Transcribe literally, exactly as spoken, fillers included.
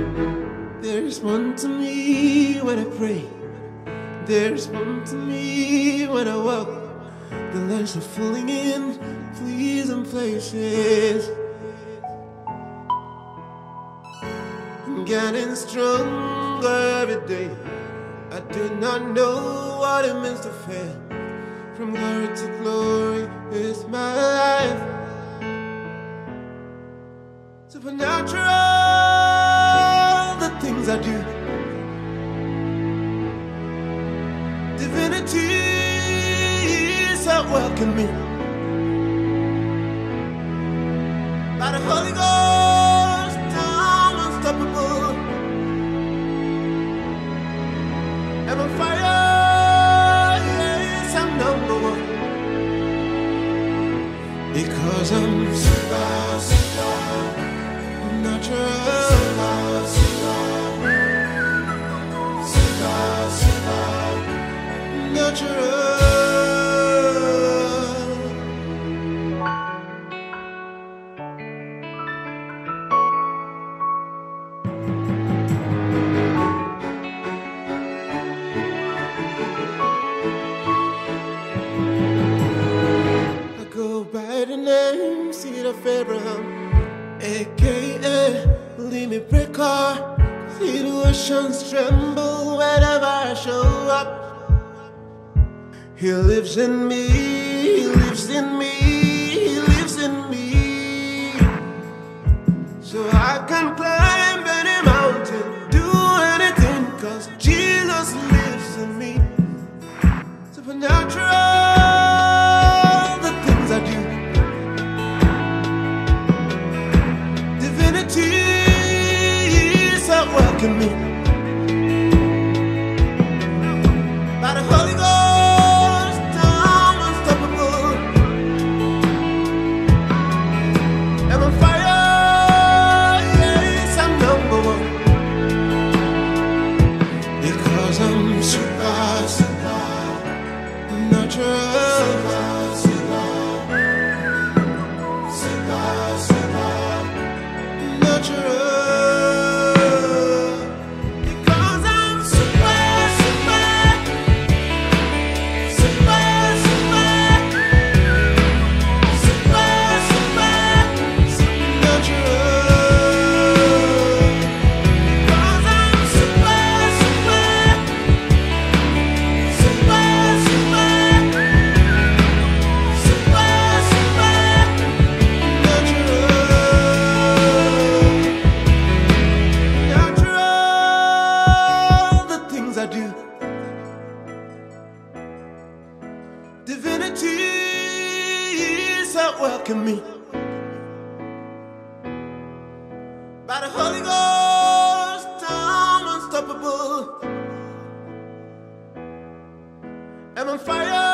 There's one to me when I pray. There's one to me when I walk. The lights are falling in pleasant places. I'm getting stronger every day. I do not know what it means to fail. From glory to glory is my life. Supernatural, the things I do. Divinity is at work in me. By the Holy Ghost, I'm unstoppable. I'm on fire, yes, I'm number one. Because I'm super, super, natural. Super, super, natural. I go by the name, seed of Abraham, aka Limit Breaker. Situations tremble whenever I show up. He lives in me, he lives in me, he lives in me. So I can climb any mountain, do anything, cause Jesus lives in me. Supernatural, the things I do. Divinity is at work in me. By the Holy Ghost, I'm unstoppable. I'm on fire, yes, I'm number one. Because I'm super, super, natural. Super, super, super, natural. Because I'm super, super, super, super, super, super, natural. Because I'm super, super, super, super, super, super, natural. Natural, the things I do. Divinity is at work in me. By the Holy Ghost, I'm unstoppable. I'm on fire.